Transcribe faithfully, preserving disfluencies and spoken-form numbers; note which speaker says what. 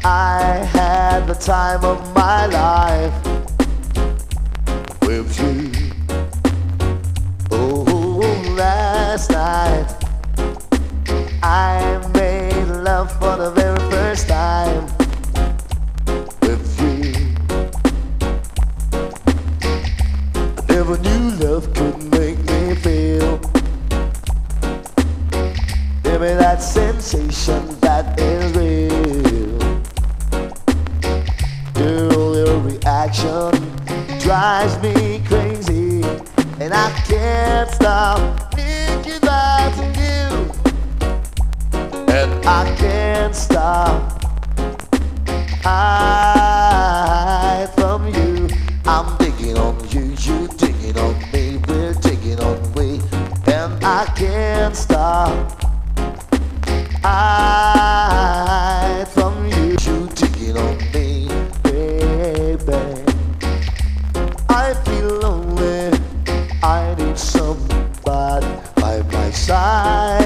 Speaker 1: I had the time of my life with you. Oh, last night I made love for the very first time with you. I never knew love could make me feel. Give me that sensation that is real. Girl, your reaction drives me crazy, and I can't stop thinking about you. And I can't stop hide from you. I'm digging on you, you digging on me, we're digging on we, and I can't stop hide from you, you digging on me, baby. I feel lonely, I need somebody by my side.